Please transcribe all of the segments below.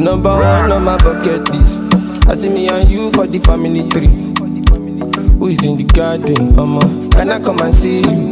number one on my bucket list. I see me and you for the family tree. Who is in the garden, Can I come and see you,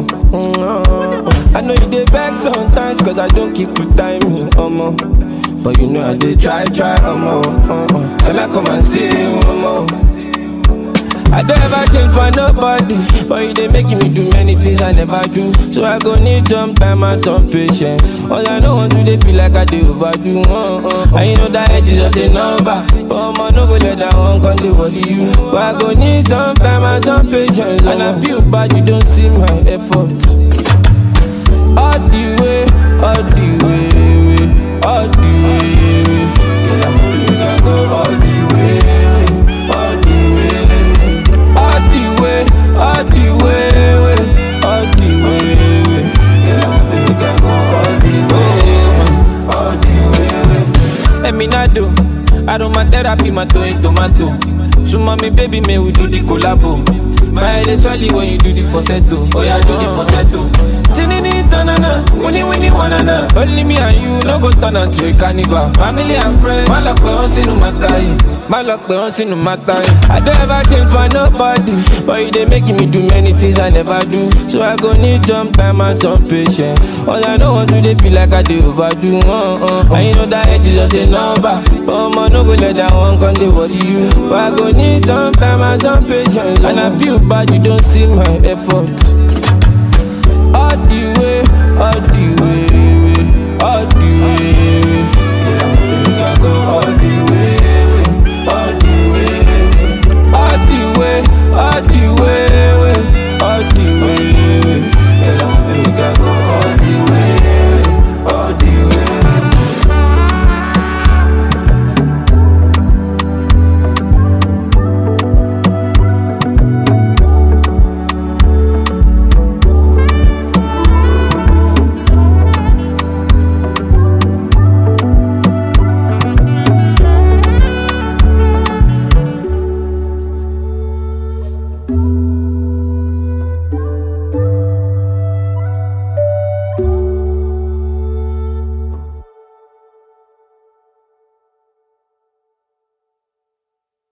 I know you dey vex sometimes, cause I don't keep the timing, But you know I did try, Can I come and see you, I don't ever change for nobody, but you dey making me do many things I never do. So I go need some time and some patience. All I know want to dey feel like I dey overdo. And you know that age is just a number, but no go let that one come dey worry you. But I go need some time and some patience. And I feel bad you don't see my effort. All the way, all the way, all the way. Girl, I'm moving, you can go all the way. All the way, all the way. Girl, I'm baby, can go all the way. Let me not do. I do my therapy, my tomato. So mommy, baby, may we do the collabo. My head is swelly when you do the falsetto. Oh yeah, do the falsetto. Tinini tanana, winnie wanana. Only me and you, no go turn into a cannibal. Family and friends, my luck we don't see no matter. My luck we don't see no matter. I don't ever change for nobody, but you dey making me do many things I never do. So I go need some time and some patience. All I know want to dey feel like I dey overdo. And you know that age is just a number, but no go let that one come dey worry you. But I go need some time and some patience. And I feel bad you don't see my effort. All the way, all the way, all the way. Girl, I'm moving, you can go all the way.